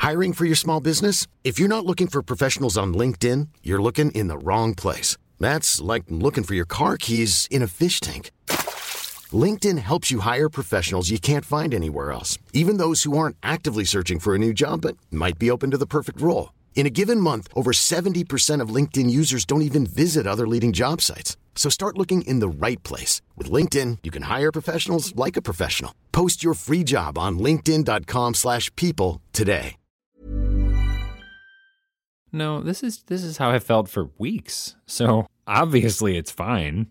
Hiring for your small business? If you're not looking for professionals on LinkedIn, you're looking in the wrong place. That's like looking for your car keys in a fish tank. LinkedIn helps you hire professionals you can't find anywhere else, even those who aren't actively searching for a new job but might be open to the perfect role. In a given month, over 70% of LinkedIn users don't even visit other leading job sites. So start looking in the right place. With LinkedIn, you can hire professionals like a professional. Post your free job on linkedin.com/people today. No, this is how I felt for weeks. So obviously it's fine.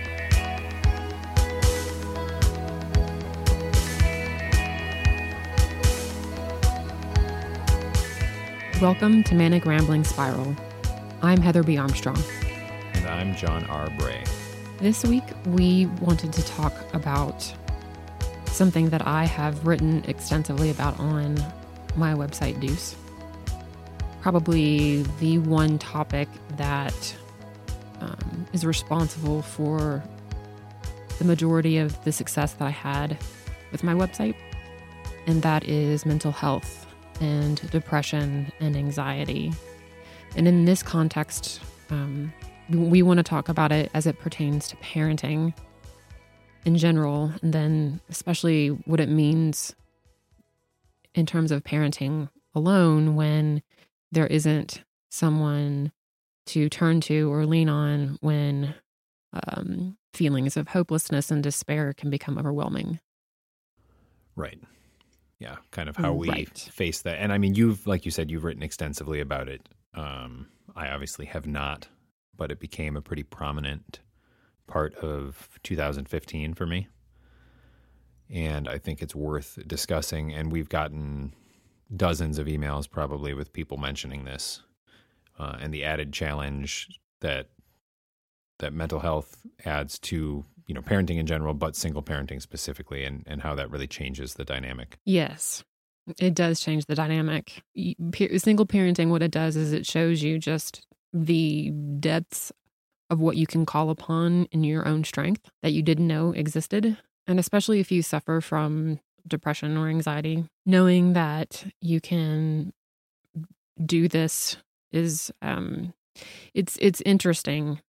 Welcome to Manic Rambling Spiral. I'm Heather B. Armstrong. And I'm John R. Bray. This week, we wanted to talk about something that I have written extensively about on my website, Deuce. Probably the one topic that is responsible for the majority of the success that I had with my website, and that is mental health and depression and anxiety. And in this context, we want to talk about it as it pertains to parenting in general, and then especially what it means in terms of parenting alone when there isn't someone to turn to or lean on when feelings of hopelessness and despair can become overwhelming. Right. Yeah, kind of how we face that. And I mean, like you said, you've written extensively about it. I obviously have not, but it became a pretty prominent part of 2015 for me. And I think it's worth discussing. And we've gotten dozens of emails probably with people mentioning this and the added challenge that mental health adds to, parenting in general, but single parenting specifically, and how that really changes the dynamic. Yes, it does change the dynamic. Single parenting, what it does is it shows you just the depths of what you can call upon in your own strength that you didn't know existed. And especially if you suffer from depression or anxiety, knowing that you can do this is, it's interesting.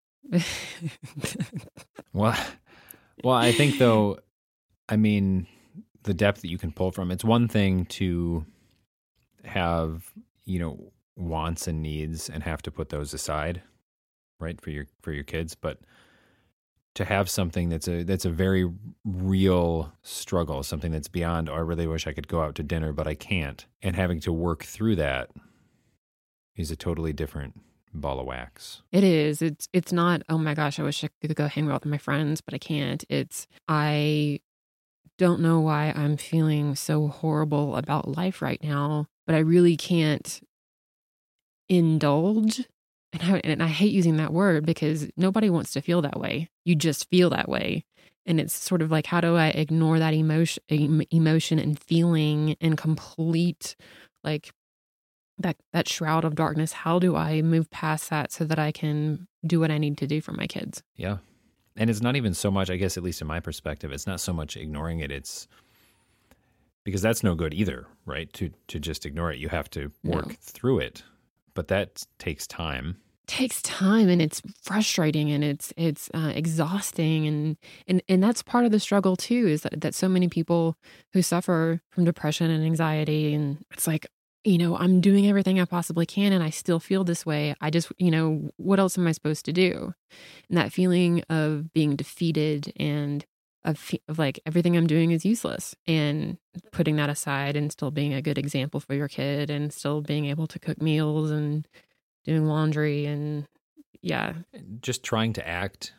Well, I think though, the depth that you can pull from, it's one thing to have, wants and needs and have to put those aside, right, for your kids, but to have something that's a very real struggle, something that's beyond, I really wish I could go out to dinner, but I can't, and having to work through that is a totally different ball of wax. It is. It's not, oh my gosh, I wish I could go hang out with my friends, but I can't. It's, I don't know why I'm feeling so horrible about life right now, but I really can't indulge. And I hate using that word because nobody wants to feel that way. You just feel that way. And it's sort of like, how do I ignore that emotion and feeling and complete, like, that shroud of darkness? How do I move past that so that I can do what I need to do for my kids? Yeah. And it's not even so much, I guess, at least in my perspective, it's not so much ignoring it. It's because that's no good either, right? To just ignore it. You have to work through it. But that takes time. Takes time, and it's frustrating, and it's exhausting, and that's part of the struggle too, is that so many people who suffer from depression and anxiety, and it's like, I'm doing everything I possibly can and I still feel this way. I just, what else am I supposed to do? And that feeling of being defeated and of like everything I'm doing is useless, and putting that aside and still being a good example for your kid and still being able to cook meals and doing laundry and just trying to act.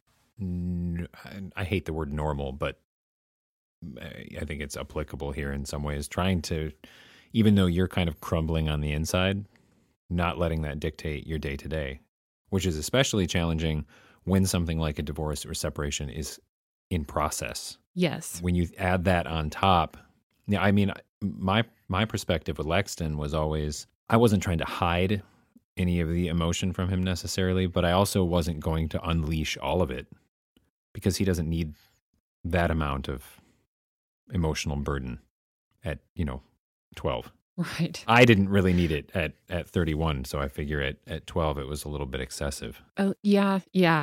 I hate the word normal, but I think it's applicable here in some ways. Trying to, even though you're kind of crumbling on the inside, not letting that dictate your day to day, which is especially challenging when something like a divorce or separation is in process. Yes. When you add that on top, my perspective with Lexton was always, I wasn't trying to hide any of the emotion from him necessarily, but I also wasn't going to unleash all of it because he doesn't need that amount of emotional burden at, 12. Right. I didn't really need it at 31, so I figure at 12 it was a little bit excessive. Oh, yeah.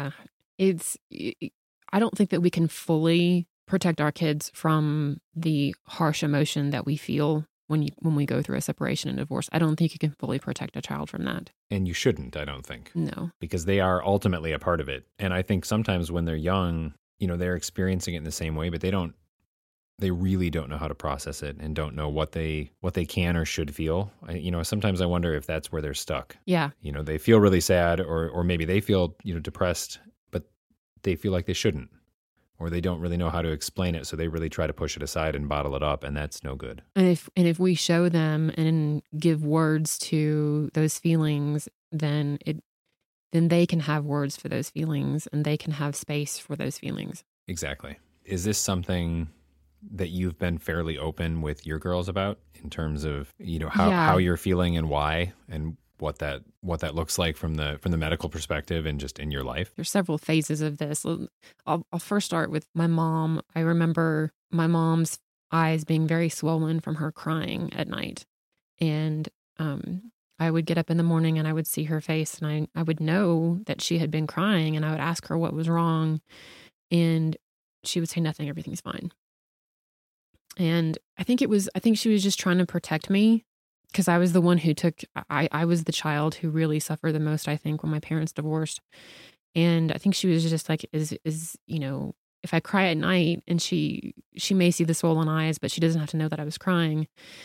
I don't think that we can fully protect our kids from the harsh emotion that we feel when we go through a separation and divorce. I don't think you can fully protect a child from that. And you shouldn't, I don't think. No. Because they are ultimately a part of it. And I think sometimes when they're young, they're experiencing it in the same way, but they really don't know how to process it and don't know what they can or should feel. Sometimes I wonder if that's where they're stuck. Yeah. They feel really sad or maybe they feel, depressed, but they feel like they shouldn't, or they don't really know how to explain it. So they really try to push it aside and bottle it up, and that's no good. And if we show them and give words to those feelings, then they can have words for those feelings and they can have space for those feelings. Exactly. Is this something that you've been fairly open with your girls about in terms of, how you're feeling and why, and what that looks like from the medical perspective and just in your life? There's several phases of this. I'll first start with my mom. I remember my mom's eyes being very swollen from her crying at night. And I would get up in the morning and I would see her face and I would know that she had been crying, and I would ask her what was wrong. And she would say nothing, everything's fine. And I think she was just trying to protect me, because I was the one who I was the child who really suffered the most, I think, when my parents divorced. And I think she was just like, if I cry at night, and she may see the swollen eyes, but she doesn't have to know that I was crying.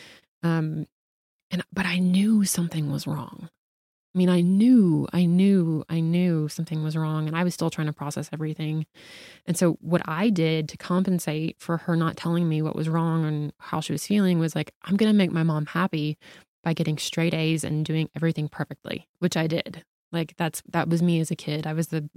But I knew something was wrong. I mean, I knew something was wrong, and I was still trying to process everything. And so what I did to compensate for her not telling me what was wrong and how she was feeling was like, I'm going to make my mom happy by getting straight A's and doing everything perfectly, which I did. Like that was me as a kid. I was the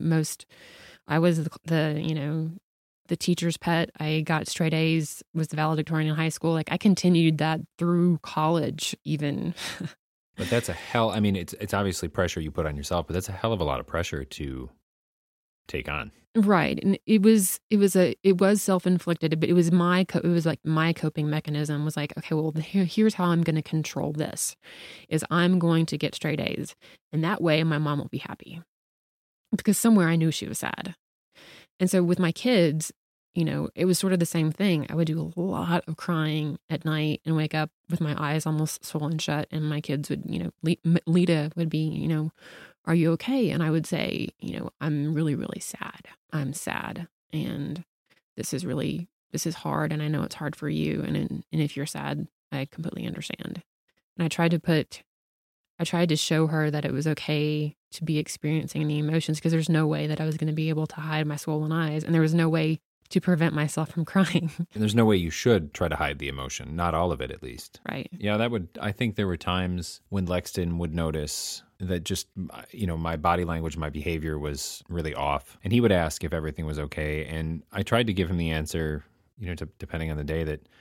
teacher's pet. I got straight A's, was the valedictorian in high school. Like I continued that through college even. But that's it's obviously pressure you put on yourself, but that's a hell of a lot of pressure to take on. Right. And it was self-inflicted, but it was my coping mechanism was like, okay, well, here's how I'm going to control this is I'm going to get straight A's, and that way my mom will be happy, because somewhere I knew she was sad. And so with my kids, it was sort of the same thing. I would do a lot of crying at night and wake up with my eyes almost swollen shut. And my kids would, Lita would be, are you okay? And I would say, I'm really, really sad. I'm sad. And this is hard. And I know it's hard for you. And if you're sad, I completely understand. And I tried to show her that it was okay to be experiencing the emotions, because there's no way that I was going to be able to hide my swollen eyes. And there was no way to prevent myself from crying. And there's no way you should try to hide the emotion, not all of it at least. Right. Yeah, I think there were times when Lexton would notice that just, my body language, my behavior was really off. And he would ask if everything was okay. And I tried to give him the answer, depending on the day that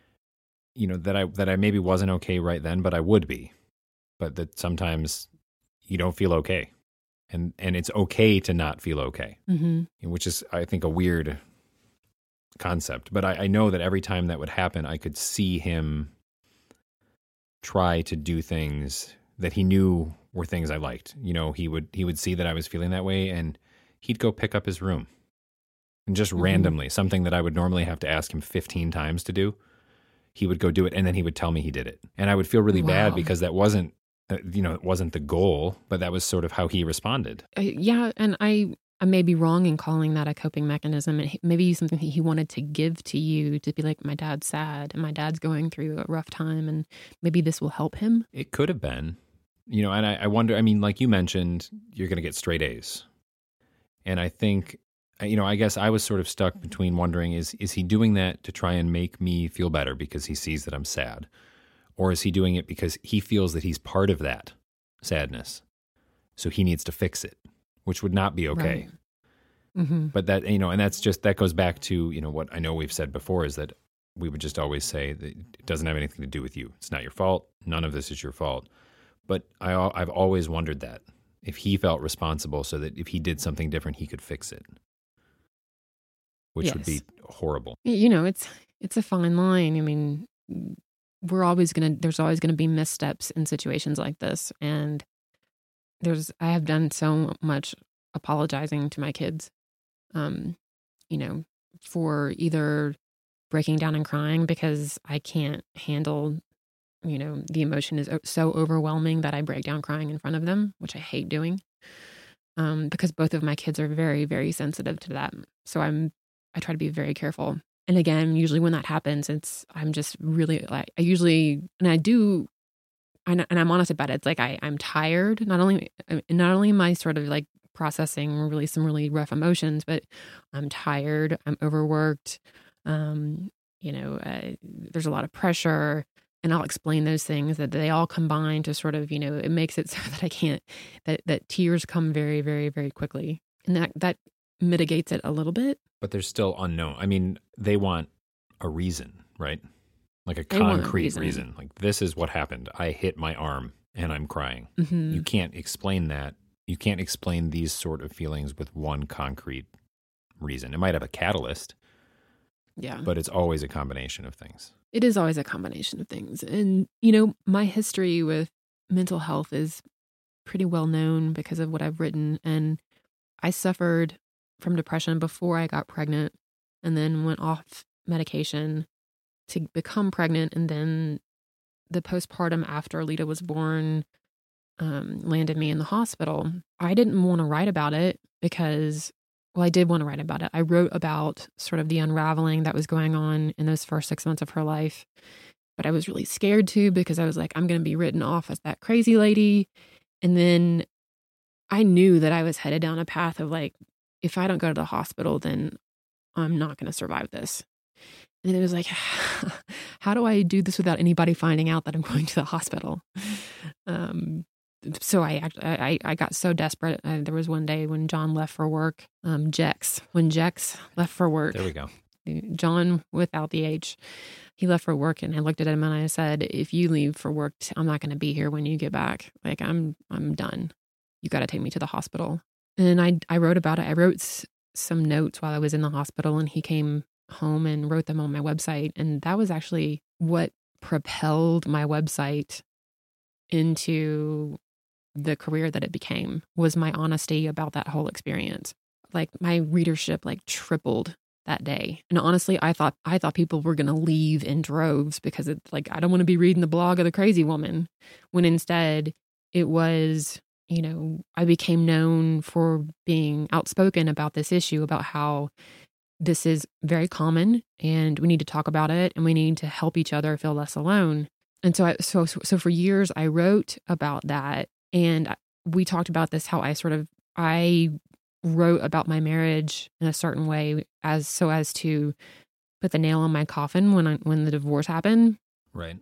I maybe wasn't okay right then, but I would be. But that sometimes you don't feel okay. And it's okay to not feel okay, which is, I think, a weird concept. But I know that every time that would happen, I could see him try to do things that he knew were things I liked. He would see that I was feeling that way, and he'd go pick up his room. And just randomly, something that I would normally have to ask him 15 times to do, he would go do it, and then he would tell me he did it. And I would feel really bad, because that wasn't, it wasn't the goal, but that was sort of how he responded. Yeah, and I may be wrong in calling that a coping mechanism. And maybe something that he wanted to give to you, to be like, my dad's sad and my dad's going through a rough time, and maybe this will help him. It could have been, and I wonder, like you mentioned, you're going to get straight A's. And I think, I guess I was sort of stuck between wondering, is he doing that to try and make me feel better because he sees that I'm sad? Or is he doing it because he feels that he's part of that sadness, so he needs to fix it, which would not be okay. Right. But that, and that goes back to, what I know we've said before, is that we would just always say that it doesn't have anything to do with you. It's not your fault. None of this is your fault. But I've always wondered that, if he felt responsible, so that if he did something different, he could fix it, which would be horrible. It's a fine line. I mean, there's always gonna be missteps in situations like this. And I have done so much apologizing to my kids, for either breaking down and crying because I can't handle, the emotion is so overwhelming that I break down crying in front of them, which I hate doing, because both of my kids are very, very sensitive to that. So I try to be very careful. And again, usually when that happens, I'm just really like, and I'm honest about it. It's like I'm tired. Not only am I sort of like processing really some really rough emotions, but I'm tired. I'm overworked. There's a lot of pressure, and I'll explain those things that they all combine to sort of, it makes it so that I can't, that tears come very, very, very quickly, and that mitigates it a little bit. But there's still unknown. I mean, they want a reason, right? Like a concrete reason. Like, this is what happened. I hit my arm and I'm crying. Mm-hmm. You can't explain that. You can't explain these sort of feelings with one concrete reason. It might have a catalyst. Yeah. But it's always a combination of things. It is always a combination of things. And, my history with mental health is pretty well known because of what I've written. And I suffered from depression before I got pregnant, and then went off medication to become pregnant. And then the postpartum after Lita was born landed me in the hospital. I didn't want to write about it because, I did want to write about it. I wrote about sort of the unraveling that was going on in those first 6 months of her life. But I was really scared too, because I was like, I'm going to be written off as that crazy lady. And then I knew that I was headed down a path of like, if I don't go to the hospital, then I'm not going to survive this. And it was like, how do I do this without anybody finding out that I'm going to the hospital? So I got so desperate. There was one day when John left for work, when Jex left for work. There we go. John without the H. He left for work, and I looked at him and I said, if you leave for work, I'm not going to be here when you get back. Like, I'm done. You got to take me to the hospital. And I wrote about it. I wrote some notes while I was in the hospital, and he came home and wrote them on my website. And that was actually what propelled my website into the career that it became, was my honesty about that whole experience. Like, my readership tripled that day. And honestly, I thought people were going to leave in droves because it's like, I don't want to be reading the blog of the crazy woman, when instead it was, I became known for being outspoken about this issue, about how this is very common and we need to talk about it and we need to help each other feel less alone. And so for years I wrote about that, and we talked about this, how I wrote about my marriage in a certain way as to put the nail on my coffin when the divorce happened. Right.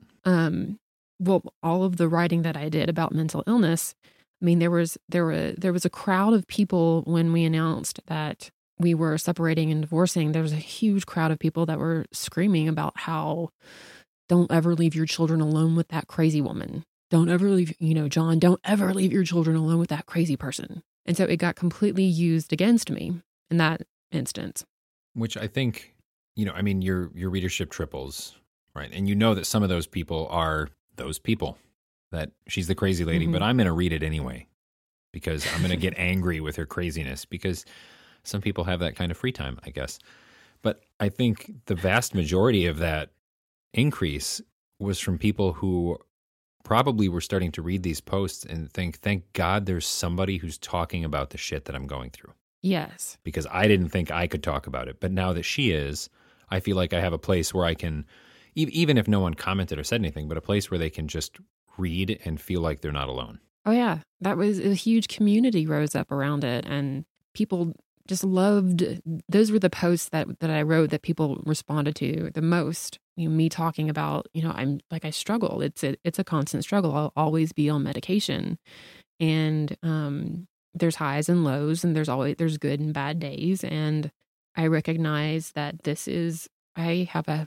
Well, all of the writing that I did about mental illness, I mean, there was a crowd of people when we announced that we were separating and divorcing. There was a huge crowd of people that were screaming about how, don't ever leave your children alone with that crazy woman. Don't ever leave, John, don't ever leave your children alone with that crazy person. And so it got completely used against me in that instance. Which I think, your readership triples, right? And you know that some of those people are those people, that she's the crazy lady, but I'm going to read it anyway because I'm going to get angry with her craziness, because some people have that kind of free time, I guess. But I think the vast majority of that increase was from people who probably were starting to read these posts and think, thank God there's somebody who's talking about the shit that I'm going through. Yes. Because I didn't think I could talk about it. But now that she is, I feel like I have a place where I can, even if no one commented or said anything, but a place where they can just read and feel like they're not alone. Oh, yeah. That was a huge community rose up around it. And people just loved, those were the posts that I wrote that people responded to the most. Me talking about, I struggle. It's a constant struggle. I'll always be on medication, and there's highs and lows, and there's good and bad days. And I recognize that this is a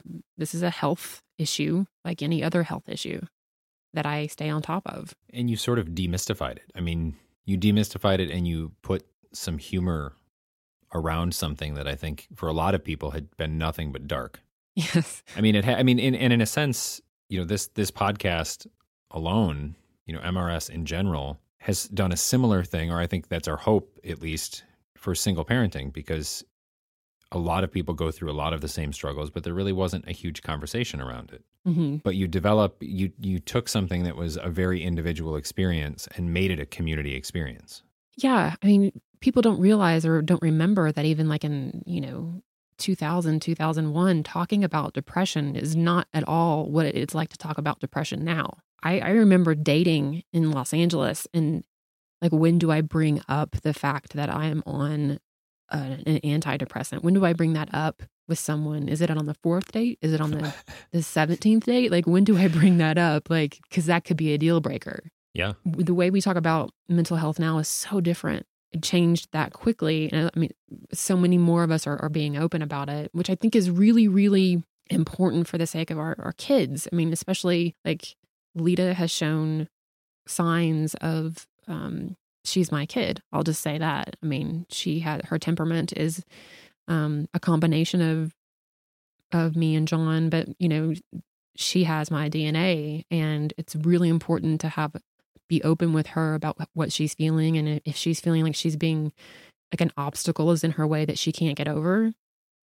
health issue like any other health issue that I stay on top of. And you sort of demystified it. I mean, you demystified it and you put some humor around something that I think for a lot of people had been nothing but dark. Yes. I mean, in a sense, this podcast alone, MRS in general, has done a similar thing, or I think that's our hope, at least, for single parenting, because a lot of people go through a lot of the same struggles, but there really wasn't a huge conversation around it. Mm-hmm. But you took something that was a very individual experience and made it a community experience. Yeah. I mean, people don't realize or don't remember that even like in, 2000, 2001, talking about depression is not at all what it's like to talk about depression now. I remember dating in Los Angeles, and like, when do I bring up the fact that I am on an antidepressant? When do I bring that up with someone? Is it on the 4th date? Is it on the 17th date? Like, when do I bring that up? Like, because that could be a deal breaker. Yeah. The way we talk about mental health now is so different. It changed that quickly. And I mean, so many more of us are being open about it, which I think is really, really important for the sake of our kids. I mean, especially like Lita has shown signs of, she's my kid. I'll just say that. I mean, her temperament is a combination of me and John, but she has my DNA, and it's really important to be open with her about what she's feeling. And if she's feeling like she's being like an obstacle is in her way that she can't get over,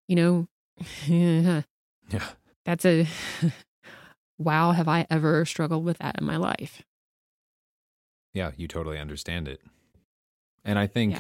yeah, that's wow, have I ever struggled with that in my life? Yeah, you totally understand it. And I think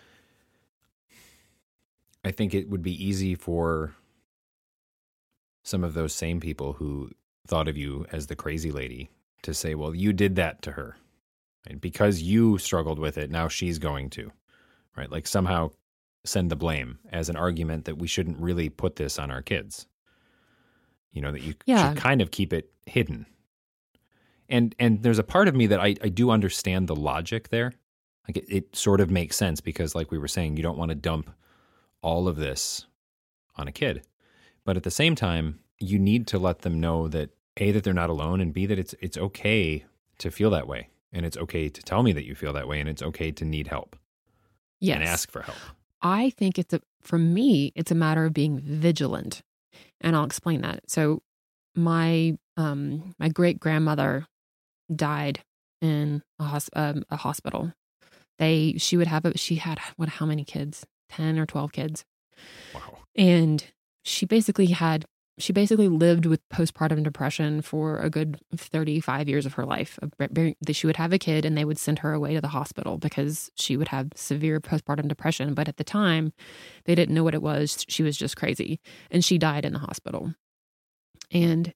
it would be easy for some of those same people who thought of you as the crazy lady to say, well, you did that to her. And because you struggled with it, now she's going to, right? Like somehow send the blame as an argument that we shouldn't really put this on our kids. That you should kind of keep it hidden. And there's a part of me that I do understand the logic there. Like it sort of makes sense because, like we were saying, you don't want to dump all of this on a kid. But at the same time, you need to let them know that A, that they're not alone, and B, that it's okay to feel that way. And it's okay to tell me that you feel that way, and it's okay to need help. Yes. And ask for help. I think for me, it's a matter of being vigilant. And I'll explain that. So my great grandmother died in a hospital. She had how many kids? 10 or 12 kids. Wow. And she basically lived with postpartum depression for a good 35 years of her life. She would have a kid and they would send her away to the hospital because she would have severe postpartum depression. But at the time, they didn't know what it was. She was just crazy. And she died in the hospital. And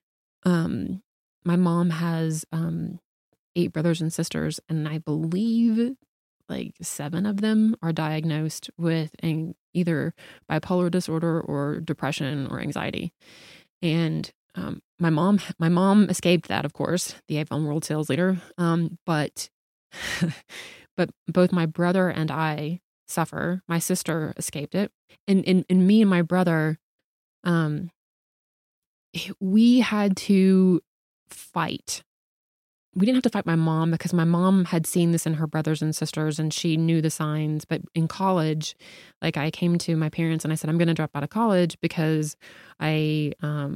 my mom has 8 brothers and sisters, and I believe like 7 of them are diagnosed with either bipolar disorder or depression or anxiety. And my mom escaped that, of course, the Avon World Sales Leader. But both my brother and I suffer. My sister escaped it, and me and my brother, we had to fight. We didn't have to fight my mom because my mom had seen this in her brothers and sisters and she knew the signs. But in college, like I came to my parents and I said, I'm going to drop out of college because I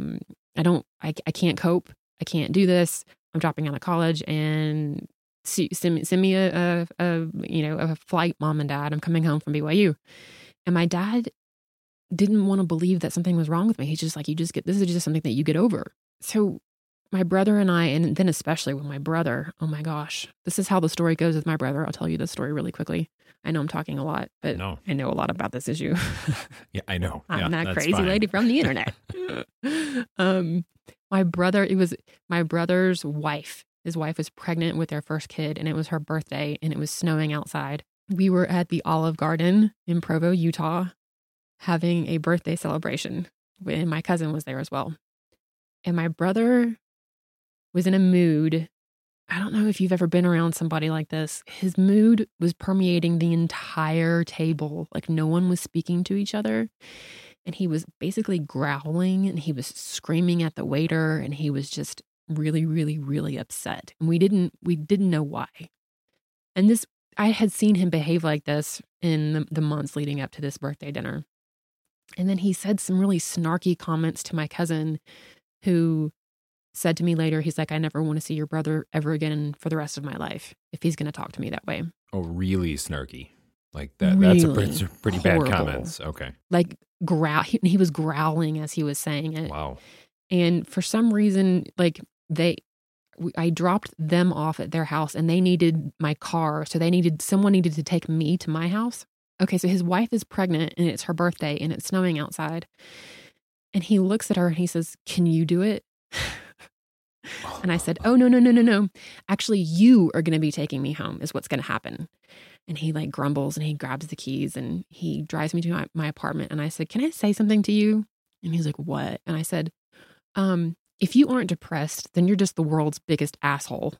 can't cope. I can't do this. I'm dropping out of college and send me a flight, Mom and Dad. I'm coming home from BYU. And my dad didn't want to believe that something was wrong with me. He's just like, this is just something that you get over. So my brother and I, and then especially with my brother, oh my gosh, this is how the story goes with my brother. I'll tell you this story really quickly. I know I'm talking a lot, but I know a lot about this issue. Yeah, I know. I'm that crazy lady from the internet. My brother's wife. His wife was pregnant with their first kid, and it was her birthday, and it was snowing outside. We were at the Olive Garden in Provo, Utah, having a birthday celebration, and my cousin was there as well. And my brother was in a mood. I don't know if you've ever been around somebody like this. His mood was permeating the entire table. Like no one was speaking to each other. And he was basically growling and he was screaming at the waiter and he was just really, really, really upset. And we didn't know why. And I had seen him behave like this in the months leading up to this birthday dinner. And then he said some really snarky comments to my cousin who said to me later, he's like, I never want to see your brother ever again for the rest of my life if he's going to talk to me that way. Oh, really snarky. Like that. Really that's a pretty horrible. bad comments. Okay. Like he was growling as he was saying it. Wow. And for some reason, like I dropped them off at their house and they needed my car. So someone needed to take me to my house. Okay. So his wife is pregnant and it's her birthday and it's snowing outside. And he looks at her and he says, can you do it? And I said, oh, no. Actually, you are going to be taking me home is what's going to happen. And he like grumbles and he grabs the keys and he drives me to my apartment. And I said, can I say something to you? And he's like, what? And I said, if you aren't depressed, then you're just the world's biggest asshole.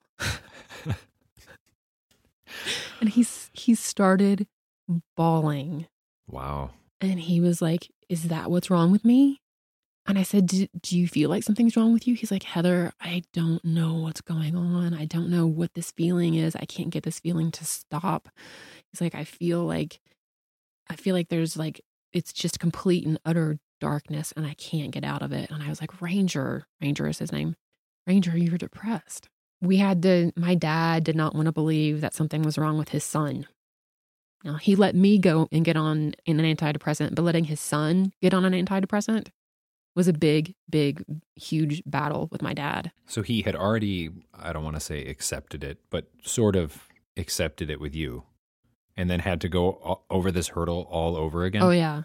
And he started bawling. Wow. And he was like, is that what's wrong with me? And I said, do you feel like something's wrong with you? He's like, Heather, I don't know what's going on. I don't know what this feeling is. I can't get this feeling to stop. He's like, I feel like there's like, it's just complete and utter darkness and I can't get out of it. And I was like, Ranger is his name. Ranger, you're depressed. My dad did not want to believe that something was wrong with his son. Now, he let me go and get on an antidepressant, but letting his son get on an antidepressant was a big, huge battle with my dad. So he had already, I don't want to say accepted it, but sort of accepted it with you and then had to go over this hurdle all over again? Oh, yeah.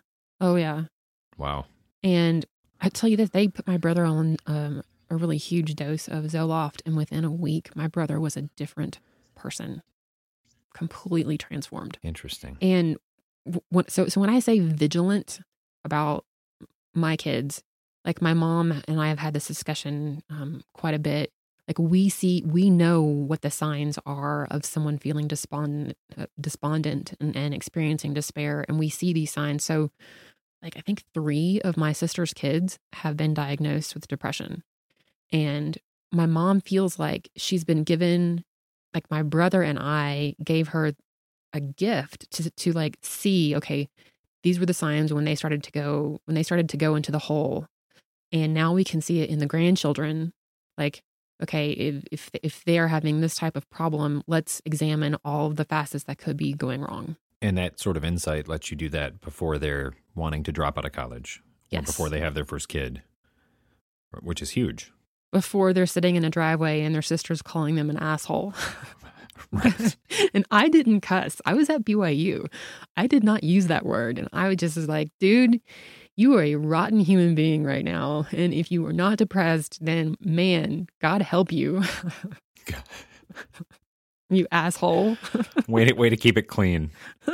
Wow. And I tell you this, they put my brother on a really huge dose of Zoloft, and within a week, my brother was a different person, completely transformed. Interesting. And so when I say vigilant about my kids, like my mom and I have had this discussion quite a bit. Like we know what the signs are of someone feeling despondent and experiencing despair, and we see these signs. So, like I think 3 of my sister's kids have been diagnosed with depression, and my mom feels like she's been given, like my brother and I gave her a gift to like see, okay, these were the signs when they started to go into the hole. And now we can see it in the grandchildren. Like, okay, if they are having this type of problem, let's examine all of the facets that could be going wrong. And that sort of insight lets you do that before they're wanting to drop out of college. Yes. Or before they have their first kid, which is huge. Before they're sitting in a driveway and their sister's calling them an asshole. Right. And I didn't cuss. I was at BYU. I did not use that word. And I just was like, dude, you are a rotten human being right now. And if you are not depressed, then man, God help you. You asshole. Way to keep it clean.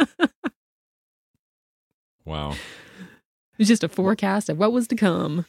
Wow. It's just a forecast of what was to come.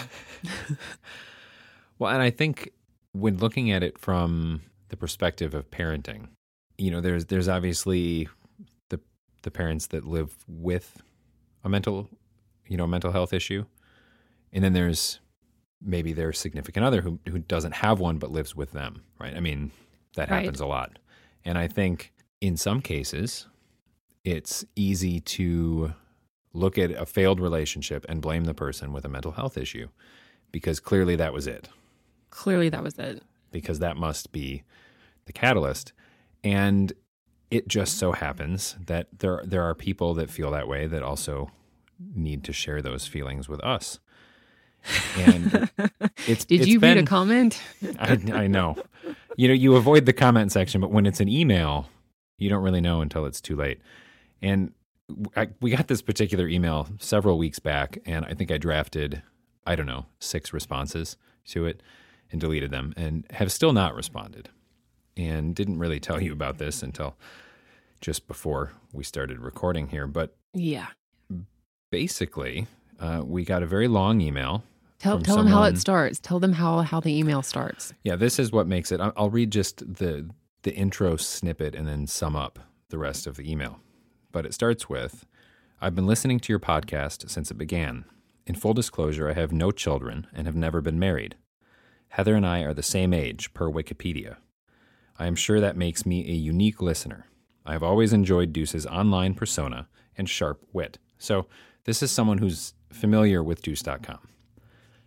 Well, and I think when looking at it from the perspective of parenting, you know, there's obviously the parents that live with a mental health issue. And then there's maybe their significant other who doesn't have one but lives with them, right? I mean, that happens a lot. And I think in some cases, it's easy to look at a failed relationship and blame the person with a mental health issue because clearly that was it. Because that must be the catalyst. And it just so happens that there are people that feel that way that also need to share those feelings with us. And Did you read a comment? I know. You know, you avoid the comment section, but when it's an email, you don't really know until it's too late. And we got this particular email several weeks back, and I think I drafted, 6 responses to it and deleted them and have still not responded. And didn't really tell you about this until just before we started recording here. But yeah, basically, we got a very long email. Tell them how it starts. Tell them how the email starts. Yeah, this is what makes it. I'll read just the intro snippet and then sum up the rest of the email. But it starts with, I've been listening to your podcast since it began. In full disclosure, I have no children and have never been married. Heather and I are the same age, per Wikipedia. I am sure that makes me a unique listener. I have always enjoyed Deuce's online persona and sharp wit. So this is someone who's familiar with Deuce.com.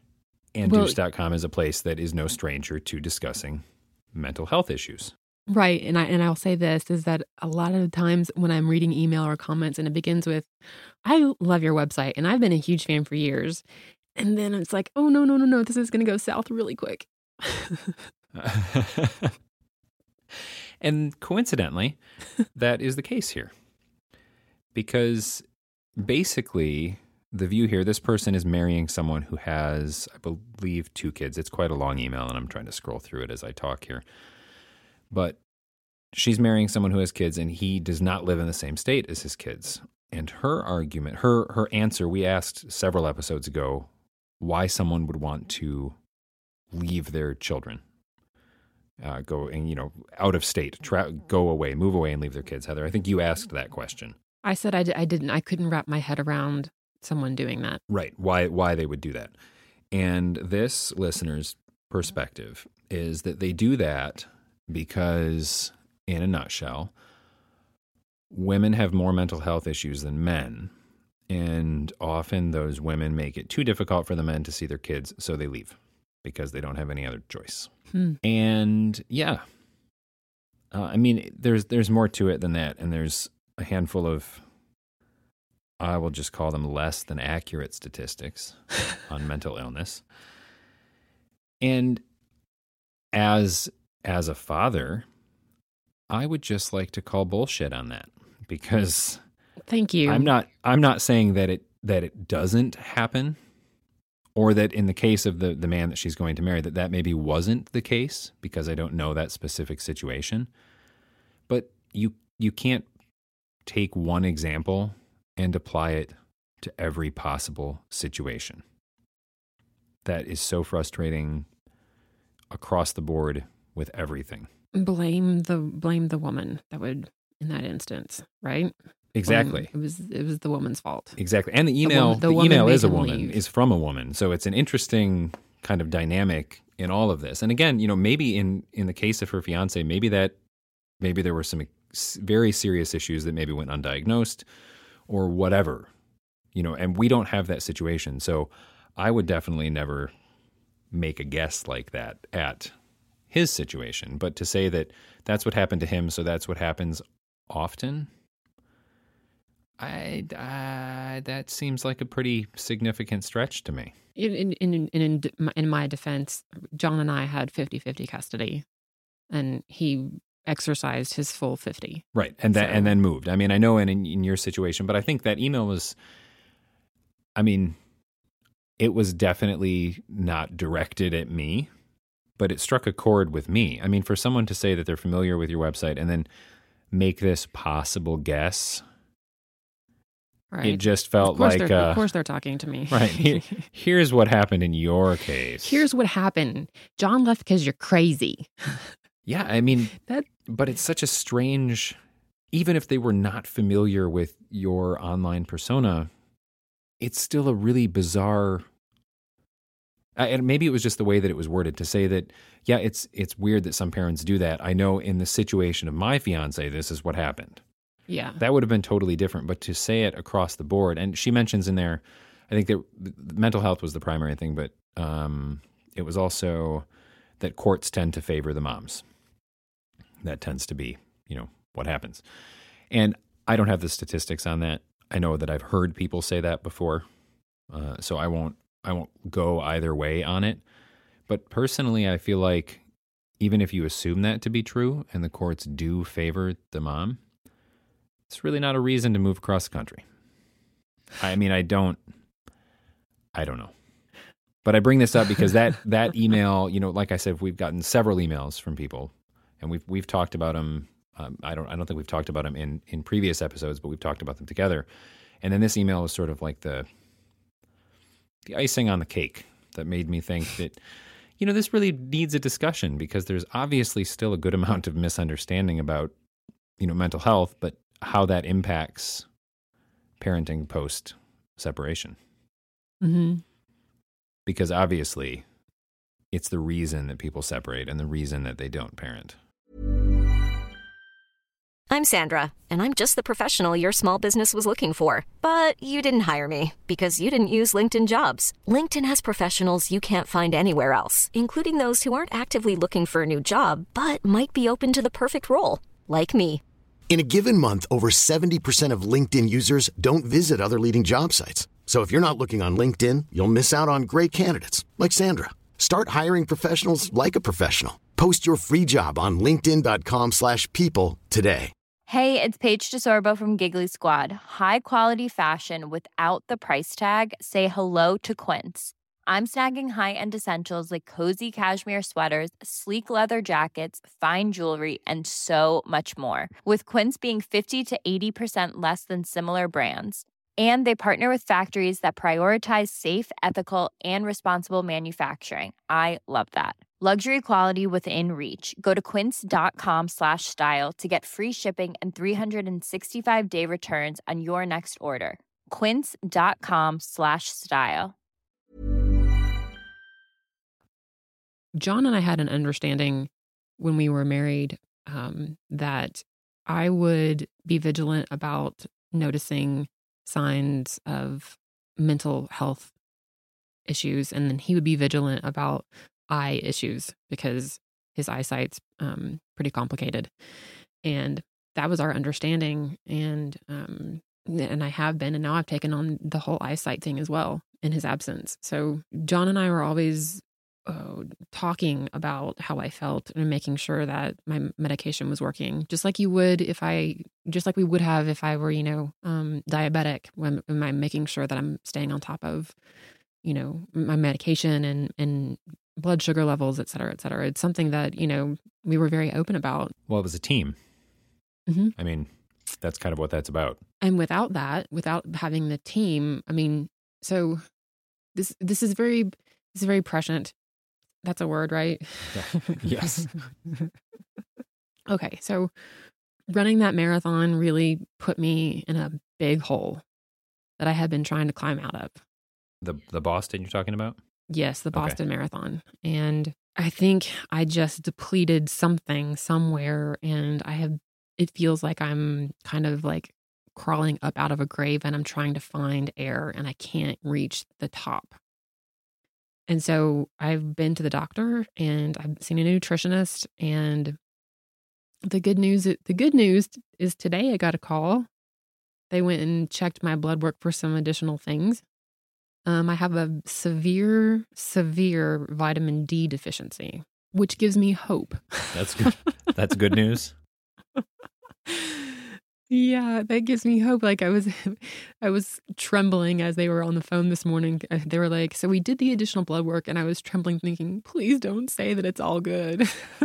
And Douche.com is a place that is no stranger to discussing mental health issues. Right. And I'll say this is that a lot of the times when I'm reading email or comments and it begins with, I love your website and I've been a huge fan for years. And then it's like, oh, no, this is going to go south really quick. And coincidentally, that is the case here. Because basically, the view here, this person is marrying someone who has, I believe, 2 kids. It's quite a long email, and I'm trying to scroll through it as I talk here. But she's marrying someone who has kids, and he does not live in the same state as his kids. And her argument, her answer, we asked several episodes ago why someone would want to leave their children, go and, out of state, go away, move away and leave their kids. Heather, I think you asked that question. I said I couldn't wrap my head around someone doing that. Right. Why they would do that. And this listener's perspective is that they do that because, in a nutshell, women have more mental health issues than men. And often those women make it too difficult for the men to see their kids, so they leave because they don't have any other choice. And yeah, I mean, there's more to it than that. And there's a handful of, I will just call them less than accurate statistics on mental illness. And as a father, I would just like to call bullshit on that, because thank you. I'm not saying that it doesn't happen, or that in the case of the man that she's going to marry, that maybe wasn't the case, because I don't know that specific situation. But you can't take one example and apply it to every possible situation. That is so frustrating across the board with everything. Blame the woman that would, in that instance, right? Exactly. It was the woman's fault. Exactly. And the email is a woman, is from a woman. So it's an interesting kind of dynamic in all of this. And again, maybe in the case of her fiance, maybe there were some very serious issues that maybe went undiagnosed or whatever, and we don't have that situation. So I would definitely never make a guess like that at his situation. But to say that that's what happened to him, so that's what happens often, that seems like a pretty significant stretch to me. In my defense, John and I had 50-50 custody, and he exercised his full 50. Right, and then moved. I mean, I know in your situation, but I think that email was, it was definitely not directed at me, but it struck a chord with me. I mean, for someone to say that they're familiar with your website and then make this possible guess, right. It just felt like... of course they're talking to me. Right. Here's what happened in your case. Here's what happened. John left because you're crazy. Yeah, but it's such a strange... Even if they were not familiar with your online persona, it's still a really bizarre... and maybe it was just the way that it was worded to say that, yeah, it's weird that some parents do that. I know in the situation of my fiance, this is what happened. Yeah. That would have been totally different, but to say it across the board, and she mentions in there, I think that mental health was the primary thing, but it was also that courts tend to favor the moms. That tends to be, what happens. And I don't have the statistics on that. I know that I've heard people say that before, so I won't go either way on it. But personally, I feel like even if you assume that to be true and the courts do favor the mom, it's really not a reason to move across the country. I don't know. But I bring this up because that email, like I said, we've gotten several emails from people, and we've talked about them. I don't think we've talked about them in previous episodes, but we've talked about them together. And then this email is sort of like the icing on the cake that made me think that, this really needs a discussion, because there's obviously still a good amount of misunderstanding about, mental health, but how that impacts parenting post-separation. Mm-hmm. Because obviously it's the reason that people separate and the reason that they don't parent. I'm Sandra, and I'm just the professional your small business was looking for. But you didn't hire me because you didn't use LinkedIn Jobs. LinkedIn has professionals you can't find anywhere else, including those who aren't actively looking for a new job, but might be open to the perfect role, like me. In a given month, over 70% of LinkedIn users don't visit other leading job sites. So if you're not looking on LinkedIn, you'll miss out on great candidates like Sandra. Start hiring professionals like a professional. Post your free job on linkedin.com/people today. Hey, it's Paige DeSorbo from Giggly Squad. High quality fashion without the price tag. Say hello to Quince. I'm snagging high-end essentials like cozy cashmere sweaters, sleek leather jackets, fine jewelry, and so much more. With Quince being 50 to 80% less than similar brands. And they partner with factories that prioritize safe, ethical, and responsible manufacturing. I love that. Luxury quality within reach. Go to quince.com/style to get free shipping and 365-day returns on your next order. Quince.com/style. John and I had an understanding when we were married that I would be vigilant about noticing signs of mental health issues, and then he would be vigilant about eye issues because his eyesight's pretty complicated. And that was our understanding, and I have been, and now I've taken on the whole eyesight thing as well in his absence. So John and I were always talking about how I felt and making sure that my medication was working, just like we would if I were, diabetic. When I'm making sure that I'm staying on top of, my medication and blood sugar levels, et cetera, et cetera. It's something that, we were very open about. Well, it was a team. Mm-hmm. I mean, that's kind of what that's about. And without having the team, so this is very prescient. That's a word, right? Yes. Okay, so running that marathon really put me in a big hole that I had been trying to climb out of. The Boston you're talking about? Yes, the Boston Marathon. And I think I just depleted something somewhere, and it feels like I'm kind of like crawling up out of a grave and I'm trying to find air and I can't reach the top. And so I've been to the doctor and I've seen a nutritionist, and the good news is today I got a call. They went and checked my blood work for some additional things. I have a severe vitamin D deficiency, which gives me hope. That's good. That's good news. Yeah, that gives me hope. Like I was trembling as they were on the phone this morning. They were like, so we did the additional blood work, and I was trembling thinking, please don't say that it's all good.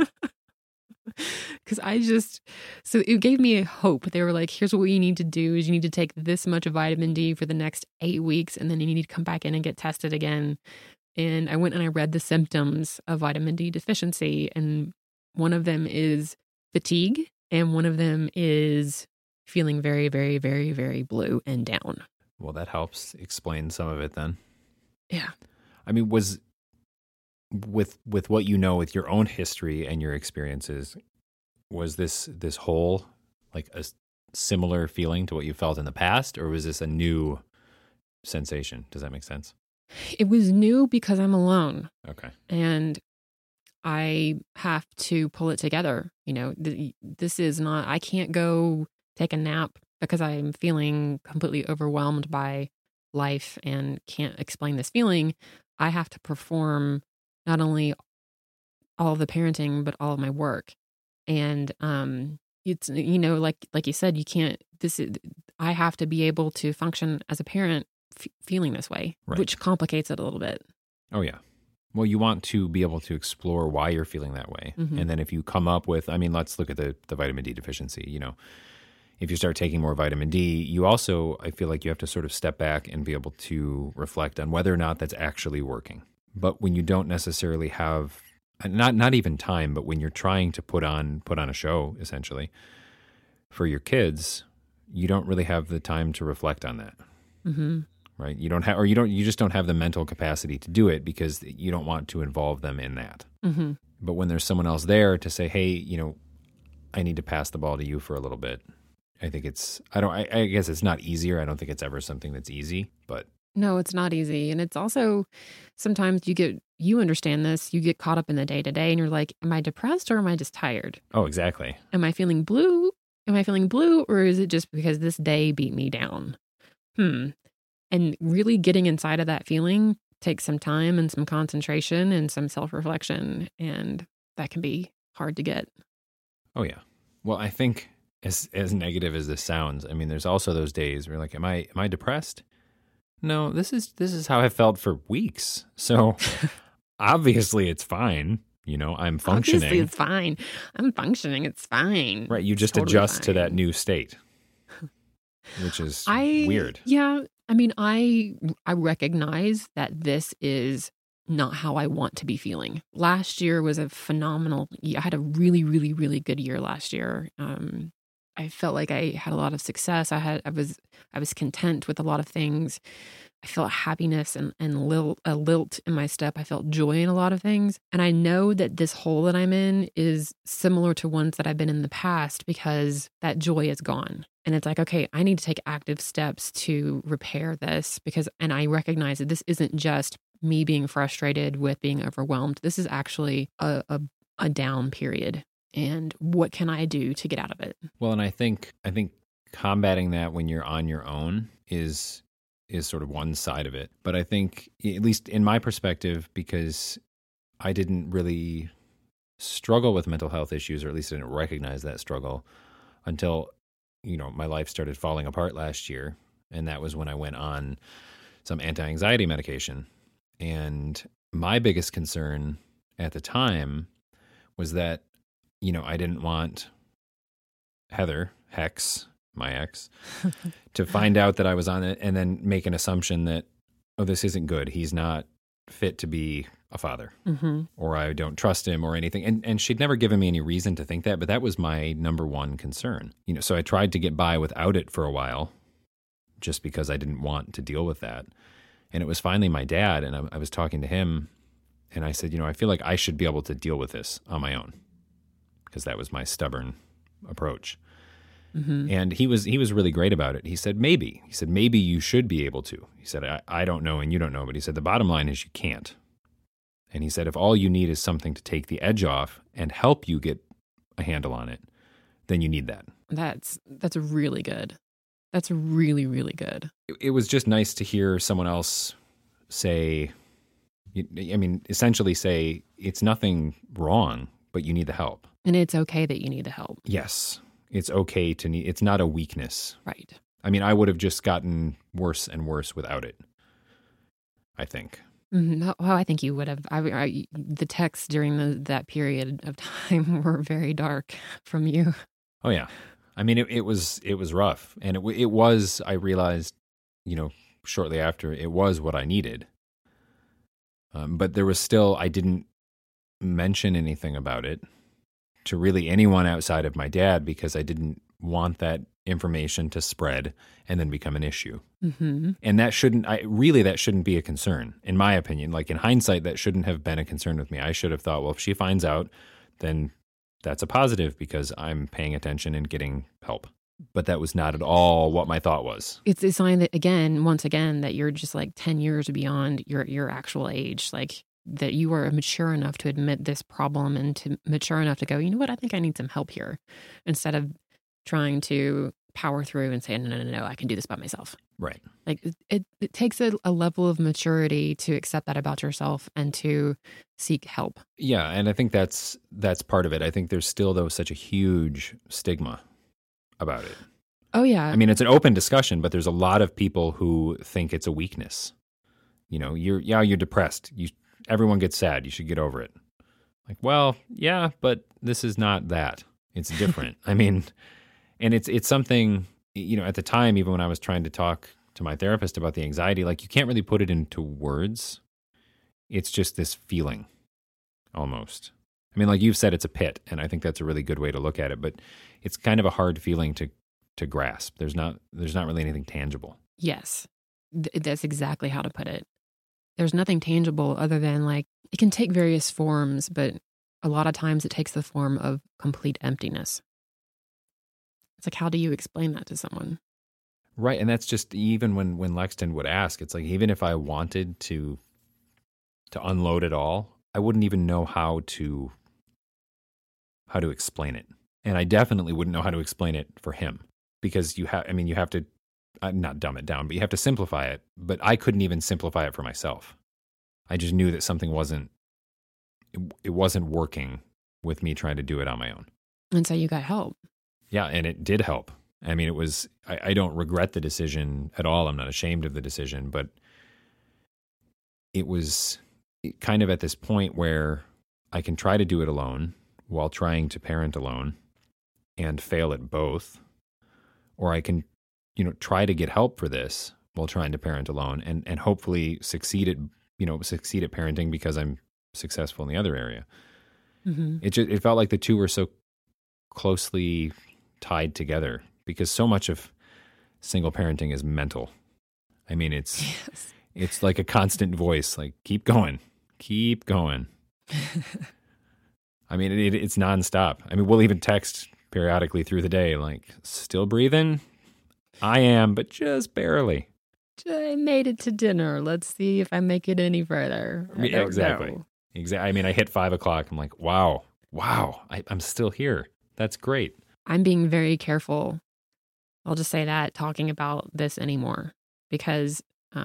Because so it gave me a hope. They were like, here's what you need to do is you need to take this much vitamin D for the next 8 weeks, and then you need to come back in and get tested again. And I went and I read the symptoms of vitamin D deficiency, and one of them is fatigue, and one of them is feeling very, very, very, very blue and down. Well, that helps explain some of it then. Yeah. I mean, was with what you know, with your own history and your experiences, was this whole like a similar feeling to what you felt in the past, or was this a new sensation? Does that make sense? It was new because I'm alone. Okay. And I have to pull it together. This is not, I can't go take a nap because I'm feeling completely overwhelmed by life and can't explain this feeling. I have to perform not only all of the parenting, but all of my work. And it's, like you said, I have to be able to function as a parent feeling this way, right, which complicates it a little bit. Oh, yeah. Well, you want to be able to explore why you're feeling that way. Mm-hmm. And then if you come up with, let's look at the vitamin D deficiency, if you start taking more vitamin D, you also, I feel like you have to sort of step back and be able to reflect on whether or not that's actually working. But when you don't necessarily have, not even time, but when you're trying to put on a show, essentially, for your kids, you don't really have the time to reflect on that. Mm-hmm. Right? You just don't have the mental capacity to do it because you don't want to involve them in that. Mm-hmm. But when there's someone else there to say, hey, I need to pass the ball to you for a little bit. I think I guess it's not easier. I don't think it's ever something that's easy, but. No, it's not easy. And it's also, sometimes you understand this, you get caught up in the day to day and you're like, am I depressed or am I just tired? Oh, exactly. Am I feeling blue? Or is it just because this day beat me down? And really getting inside of that feeling takes some time and some concentration and some self-reflection. And that can be hard to get. Oh, yeah. Well, I think as negative as this sounds, I mean, there's also those days where you're like, am I depressed? No, this is how I felt for weeks. So obviously it's fine. I'm functioning. Obviously it's fine. I'm functioning. It's fine. Right. You just totally adjust to that new state, which is weird. Yeah. I mean, I recognize that this is not how I want to be feeling. Last year was a phenomenal year. I had a really, really, really good year last year. I felt like I had a lot of success. I was content with a lot of things. I felt happiness and a lilt in my step. I felt joy in a lot of things. And I know that this hole that I'm in is similar to ones that I've been in the past because that joy is gone. And it's like, okay, I need to take active steps to repair this and I recognize that this isn't just me being frustrated with being overwhelmed. This is actually a down period. And what can I do to get out of it? Well, and I think combating that when you're on your own is sort of one side of it. But I think, at least in my perspective, because I didn't really struggle with mental health issues, or at least I didn't recognize that struggle until, my life started falling apart last year. And that was when I went on some anti-anxiety medication. And my biggest concern at the time was that, I didn't want Heather, Hex, my ex, to find out that I was on it and then make an assumption that, oh, this isn't good. He's not fit to be a father, or I don't trust him or anything. And she'd never given me any reason to think that, but that was my number one concern. So I tried to get by without it for a while just because I didn't want to deal with that. And it was finally my dad, and I was talking to him, and I said, I feel like I should be able to deal with this on my own, because that was my stubborn approach. And he was really great about it. He said, maybe you should be able to. He said, I don't know and you don't know, but he said, the bottom line is you can't. And he said, if all you need is something to take the edge off and help you get a handle on it, then you need that. That's really good. That's really, really good. It was just nice to hear someone else say, essentially say, it's nothing wrong, but you need the help. And it's okay that you need the help. Yes. It's okay to need, it's not a weakness. Right. I would have just gotten worse and worse without it, I think. Well, I think you would have. The texts during that period of time were very dark from you. Oh, yeah. It was rough. And it was, I realized, shortly after, it was what I needed. But there was still, I didn't mention anything about it to really anyone outside of my dad because I didn't want that information to spread and then become an issue. And that shouldn't be a concern, in my opinion. Like in hindsight, that shouldn't have been a concern with me. I should have thought, well, if she finds out, then that's a positive because I'm paying attention and getting help. But that was not at all what my thought was. It's a sign that, once again, that you're just like 10 years beyond your actual age. Like, that you are mature enough to admit this problem and to mature enough to go, you know what, I think I need some help here, instead of trying to power through and say, no, I can do this by myself. Right. Like it takes a level of maturity to accept that about yourself and to seek help. Yeah. And I think that's part of it. I think there's still, though, such a huge stigma about it. Oh, yeah. It's an open discussion, but there's a lot of people who think it's a weakness. You're depressed. Everyone gets sad. You should get over it. Like, well, yeah, but this is not that. It's different. And it's something, at the time, even when I was trying to talk to my therapist about the anxiety, like you can't really put it into words. It's just this feeling almost. Like you've said, it's a pit, and I think that's a really good way to look at it, but it's kind of a hard feeling to grasp. There's not really anything tangible. Yes. That's exactly how to put it. There's nothing tangible other than like, it can take various forms, but a lot of times it takes the form of complete emptiness. It's like, how do you explain that to someone? Right. And that's just even when Lexton would ask, it's like, even if I wanted to unload it all, I wouldn't even know how to explain it. And I definitely wouldn't know how to explain it for him, because you have to not dumb it down, but you have to simplify it. But I couldn't even simplify it for myself. I just knew that something wasn't working with me trying to do it on my own. And so you got help. Yeah. And it did help. I mean, it was, I don't regret the decision at all. I'm not ashamed of the decision, but it was kind of at this point where I can try to do it alone while trying to parent alone and fail at both. Or I can, try to get help for this while trying to parent alone and hopefully succeed at parenting because I'm successful in the other area. Mm-hmm. It felt like the two were so closely tied together, because so much of single parenting is mental. I mean, it's like a constant voice, like, keep going. I mean, it's nonstop. I mean, we'll even text periodically through the day, like, still breathing? I am, but just barely. I made it to dinner. Let's see if I make it any further. Exactly. I mean, I hit 5 o'clock. I'm like, wow, I'm still here. That's great. I'm being very careful. I'll just say that, talking about this anymore, because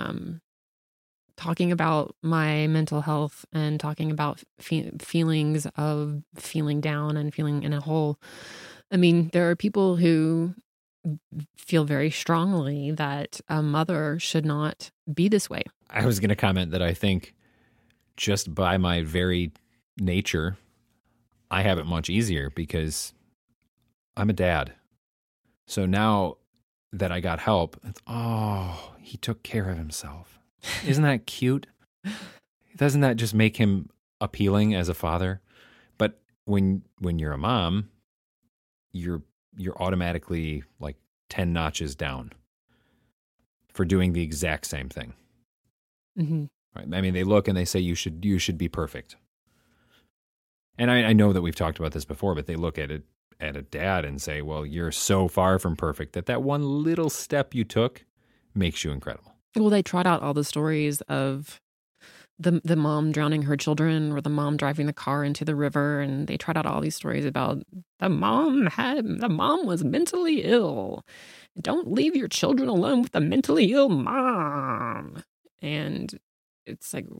talking about my mental health and talking about feelings of feeling down and feeling in a hole. I mean, there are people who feel very strongly that a mother should not be this way. I was going to comment that I think just by my very nature, I have it much easier because I'm a dad. So now that I got help, he took care of himself. Isn't that cute? Doesn't that just make him appealing as a father? But when you're a mom, you're automatically like 10 notches down for doing the exact same thing. Mm-hmm. Right? I mean, they look and they say you should be perfect. And I know that we've talked about this before, but they look at a dad and say, well, you're so far from perfect that one little step you took makes you incredible. Well, they trot out all the stories of the mom drowning her children, or the mom driving the car into the river, and they trot out all these stories about the mom was mentally ill. Don't leave your children alone with a mentally ill mom. And it's like,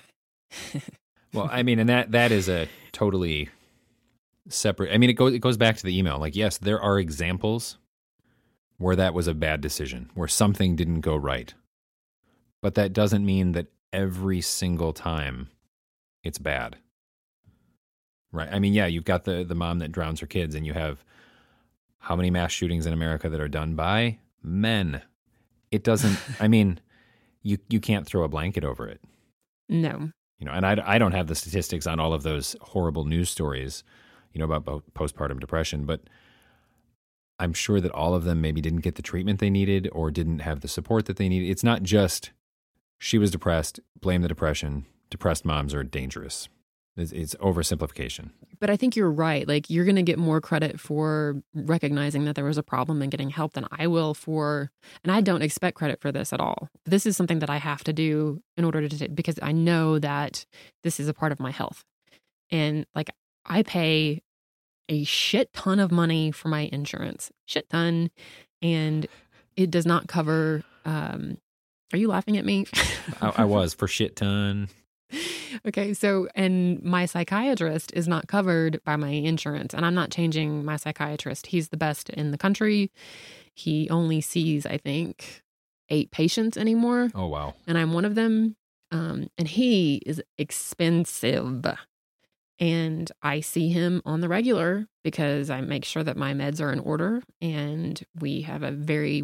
well, I mean, and that is a totally separate. I mean, it goes back to the email. Like, yes, there are examples where that was a bad decision, where something didn't go right. But that doesn't mean that every single time it's bad. Right? I mean, yeah, you've got the mom that drowns her kids, and you have how many mass shootings in America that are done by men. It doesn't, I mean, you can't throw a blanket over it. No. And I don't have the statistics on all of those horrible news stories, about postpartum depression, but I'm sure that all of them maybe didn't get the treatment they needed or didn't have the support that they needed. It's not just she was depressed, blame the depression. Depressed moms are dangerous. It's oversimplification. But I think you're right. Like, you're going to get more credit for recognizing that there was a problem and getting help than I will and I don't expect credit for this at all. This is something that I have to do in order to, because I know that this is a part of my health. And like, I pay a shit ton of money for my insurance, shit ton. And it does not cover, are you laughing at me? I was, for shit ton. Okay, so, and my psychiatrist is not covered by my insurance, and I'm not changing my psychiatrist. He's the best in the country. He only sees, I think, 8 patients anymore. Oh, wow. And I'm one of them. And he is expensive. And I see him on the regular because I make sure that my meds are in order, and we have a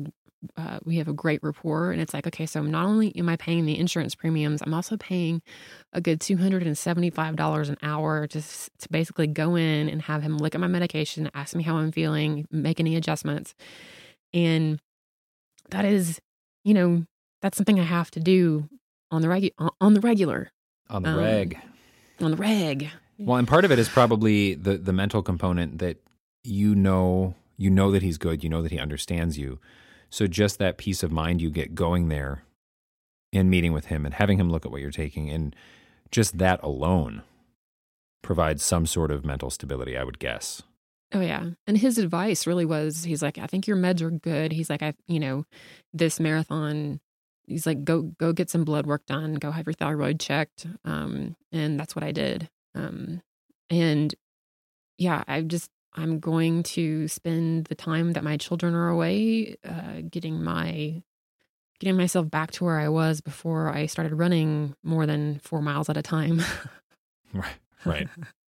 great rapport. And it's like, okay, so not only am I paying the insurance premiums, I'm also paying a good $275 an hour to basically go in and have him look at my medication, ask me how I'm feeling, make any adjustments. And that is, that's something I have to do on the regular. On the reg. Well, and part of it is probably the mental component that you You know that he's good. You know that he understands you. So just that peace of mind you get going there and meeting with him and having him look at what you're taking, and just that alone provides some sort of mental stability, I would guess. Oh, yeah. And his advice really was, he's like, I think your meds are good. He's like, this marathon, he's like, go get some blood work done, go have your thyroid checked. And that's what I did. And yeah, I'm going to spend the time that my children are away, getting myself back to where I was before I started running more than 4 miles at a time. Right.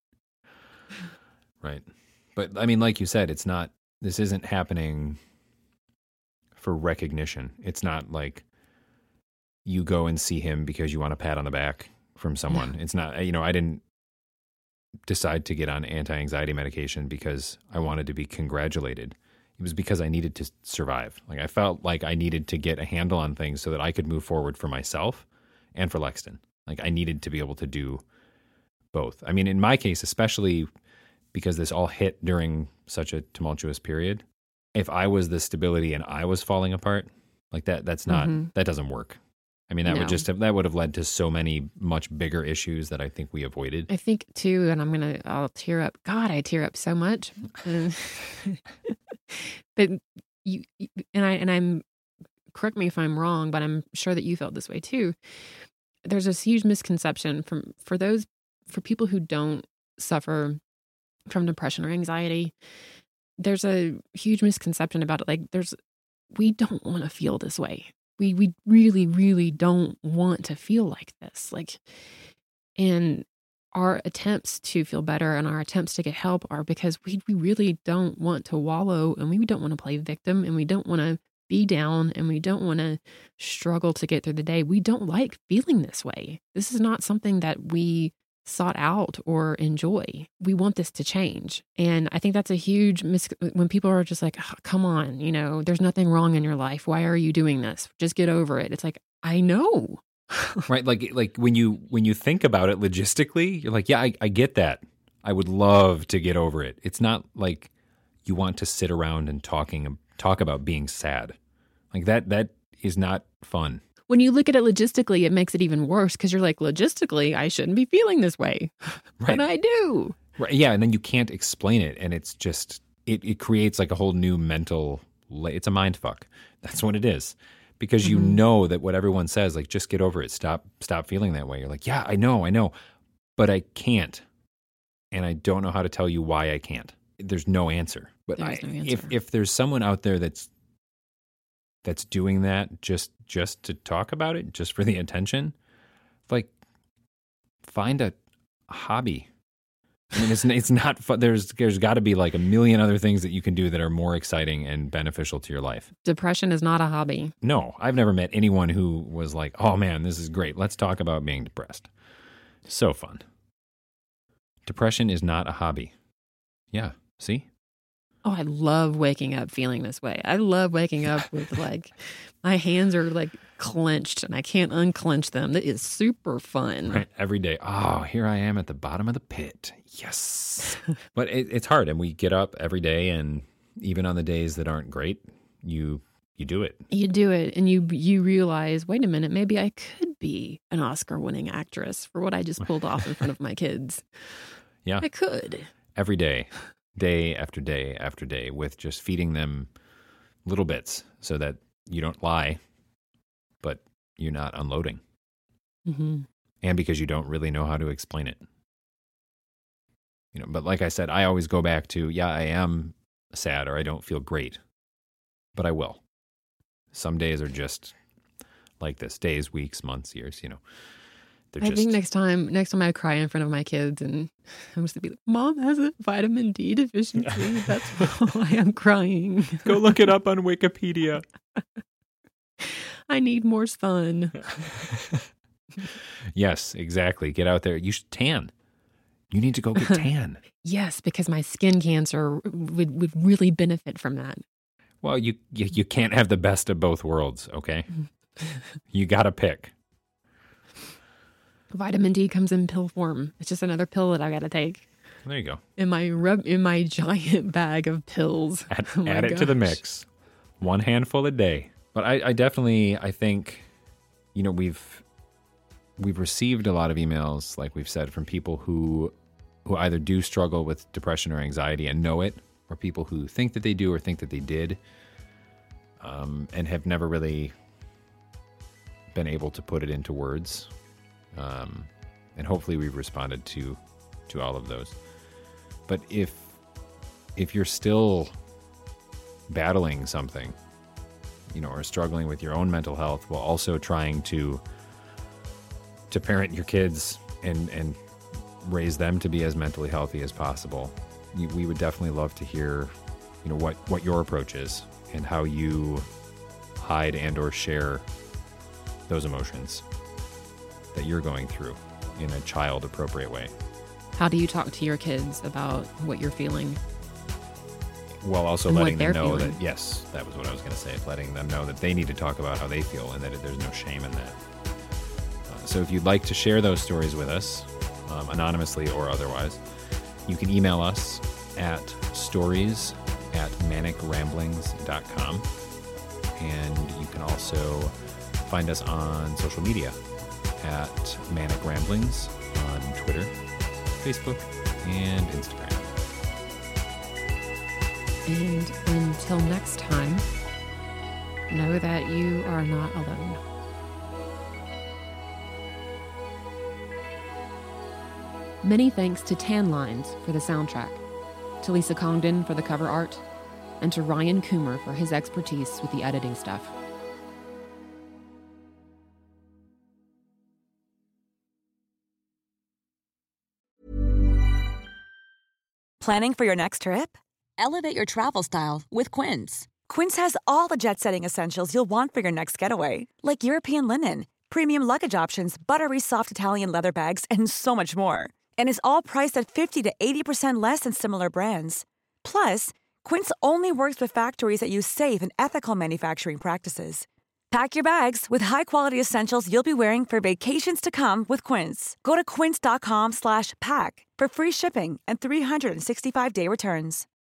Right. But I mean, like you said, this isn't happening for recognition. It's not like you go and see him because you want a pat on the back from someone. It's not, I didn't decide to get on anti-anxiety medication because I wanted to be congratulated. It was because I needed to survive. Like, I felt like I needed to get a handle on things so that I could move forward for myself and for Lexton. Like, I needed to be able to do both. I mean, in my case, especially because this all hit during such a tumultuous period, if I was the stability and I was falling apart, like that's not, that doesn't work. I mean, that would have led to so many much bigger issues that I think we avoided. I think too, and I'll tear up. God, I tear up so much. But I'm, correct me if I'm wrong, but I'm sure that you felt this way too. There's this huge misconception for people who don't suffer from depression or anxiety. There's a huge misconception about it. Like, we don't want to feel this way. We really, really don't want to feel like this. Like, and our attempts to feel better and our attempts to get help are because we really don't want to wallow, and we don't want to play victim, and we don't want to be down, and we don't want to struggle to get through the day. We don't like feeling this way. This is not something that we sought out or enjoy. We want this to change. And I think that's a huge when people are just like, oh, come on, there's nothing wrong in your life. Why are you doing this? Just get over it. It's like, I know. Right. Like when you think about it logistically, you're like, yeah, I get that. I would love to get over it. It's not like you want to sit around and talk about being sad. Like that is not fun. When you look at it logistically, it makes it even worse because you're like, logistically, I shouldn't be feeling this way. Right. And I do. Right. Yeah. And then you can't explain it. And it's just, it creates like a whole new it's a mind fuck. That's what it is. Because you know that what everyone says, like, just get over it. Stop feeling that way. You're like, yeah, I know. But I can't. And I don't know how to tell you why I can't. There's no answer. But no answer. If there's someone out there that's doing that just to talk about it, just for the attention, like, find a hobby. I mean, it's not fun. There's got to be like a million other things that you can do that are more exciting and beneficial to your life. Depression is not a hobby. No, I've never met anyone who was like, oh man, this is great. Let's talk about being depressed. So fun. Depression is not a hobby. Yeah, see? Oh, I love waking up feeling this way. I love waking up with like my hands are like clenched and I can't unclench them. That is super fun. Right. Every day. Oh, here I am at the bottom of the pit. Yes. But it's hard. And we get up every day, and even on the days that aren't great, you do it. You do it, and you realize, wait a minute, maybe I could be an Oscar-winning actress for what I just pulled off in front of my kids. Yeah. I could. Every day. Day after day after day, with just feeding them little bits so that you don't lie, but you're not unloading. Mm-hmm. And because you don't really know how to explain it. But like I said, I always go back to, yeah, I am sad or I don't feel great, but I will. Some days are just like this. Days, weeks, months, years, I think next time I cry in front of my kids, and I'm just going to be like, Mom has a vitamin D deficiency. That's why I'm crying. Go look it up on Wikipedia. I need more sun. Yes, exactly. Get out there. You should tan. You need to go get tan. Yes, because my skin cancer would really benefit from that. Well, you can't have the best of both worlds, okay? You got to pick. Vitamin D comes in pill form. It's just another pill that I got to take. There you go. in my giant bag of pills. Add it to the mix. One handful a day. But I definitely think, we've received a lot of emails, like we've said, from people who either do struggle with depression or anxiety and know it, or people who think that they do or think that they did, and have never really been able to put it into words. And hopefully we've responded to all of those. But if you're still battling something, or struggling with your own mental health while also trying to parent your kids and raise them to be as mentally healthy as possible, we would definitely love to hear, what your approach is and how you hide and or share those emotions that you're going through in a child appropriate way. How do you talk to your kids about what you're feeling? While also letting them know feeling. that, yes, that was what I was going to say, letting them know that they need to talk about how they feel and that there's no shame in that. So if you'd like to share those stories with us, anonymously or otherwise, you can email us at stories@manicramblings.com. And you can also find us on social media at Manic Ramblings on Twitter, Facebook, and Instagram. And until next time, know that you are not alone. Many thanks to Tan Lines for the soundtrack, to Lisa Congdon for the cover art, and to Ryan Coomer for his expertise with the editing stuff. Planning for your next trip? Elevate your travel style with Quince. Quince has all the jet-setting essentials you'll want for your next getaway, like European linen, premium luggage options, buttery soft Italian leather bags, and so much more. And is all priced at 50 to 80% less than similar brands. Plus, Quince only works with factories that use safe and ethical manufacturing practices. Pack your bags with high-quality essentials you'll be wearing for vacations to come with Quince. Go to quince.com/pack for free shipping and 365-day returns.